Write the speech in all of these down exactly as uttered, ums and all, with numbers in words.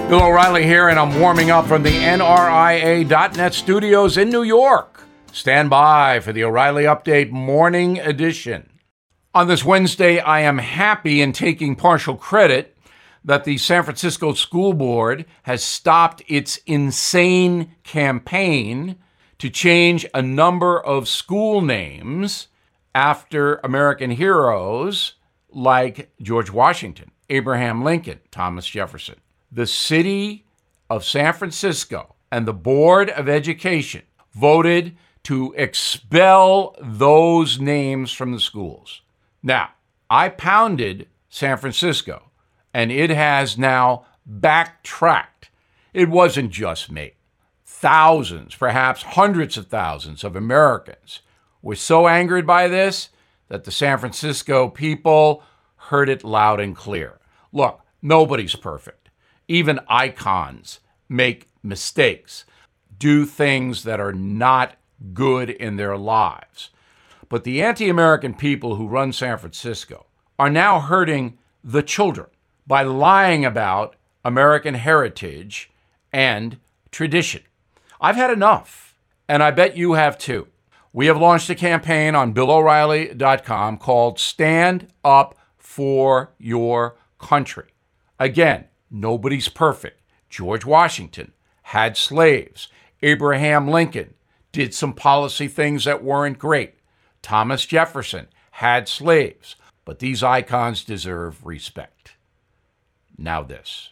Bill O'Reilly here, and I'm warming up from the N R I A dot net studios in New York. Stand by for the O'Reilly Update Morning Edition. On this Wednesday, I am happy in taking partial credit that the San Francisco School Board has stopped its insane campaign to change a number of school names after American heroes like George Washington, Abraham Lincoln, Thomas Jefferson. The city of San Francisco and the Board of Education voted to expel those names from the schools. Now, I pounded San Francisco, and it has now backtracked. It wasn't just me. Thousands, perhaps hundreds of thousands of Americans were so angered by this that the San Francisco people heard it loud and clear. Look, nobody's perfect. Even icons make mistakes, do things that are not good in their lives. But the anti-American people who run San Francisco are now hurting the children by lying about American heritage and tradition. I've had enough, and I bet you have too. We have launched a campaign on Bill O'Reilly dot com called Stand Up for Your Country. Again, nobody's perfect. George Washington had slaves. Abraham Lincoln did some policy things that weren't great. Thomas Jefferson had slaves. But these icons deserve respect. Now this.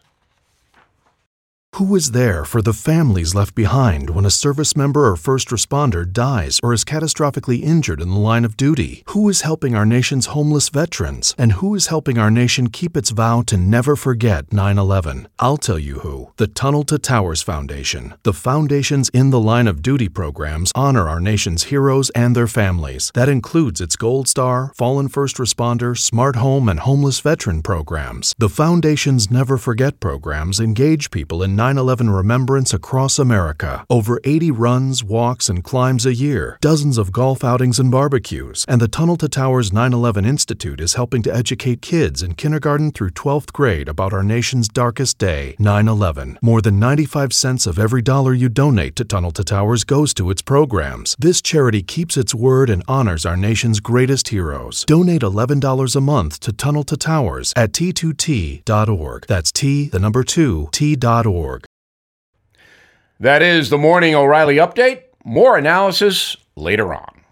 Who is there for the families left behind when a service member or first responder dies or is catastrophically injured in the line of duty? Who is helping our nation's homeless veterans? And who is helping our nation keep its vow to never forget nine eleven? I'll tell you who. The Tunnel to Towers Foundation. The foundation's In the Line of Duty programs honor our nation's heroes and their families. That includes its Gold Star, Fallen First Responder, Smart Home, and Homeless Veteran programs. The foundation's Never Forget programs engage people in nine eleven remembrance across America. Over eighty runs, walks, and climbs a year, dozens of golf outings and barbecues, and the Tunnel to Towers nine eleven Institute is helping to educate kids in kindergarten through twelfth grade about our nation's darkest day, nine eleven. More than ninety-five cents of every dollar you donate to Tunnel to Towers goes to its programs. This charity keeps its word and honors our nation's greatest heroes. Donate eleven dollars a month to Tunnel to Towers at T two T dot org. That's T, the number two, T dot org. That is the Morning O'Reilly Update. More analysis later on.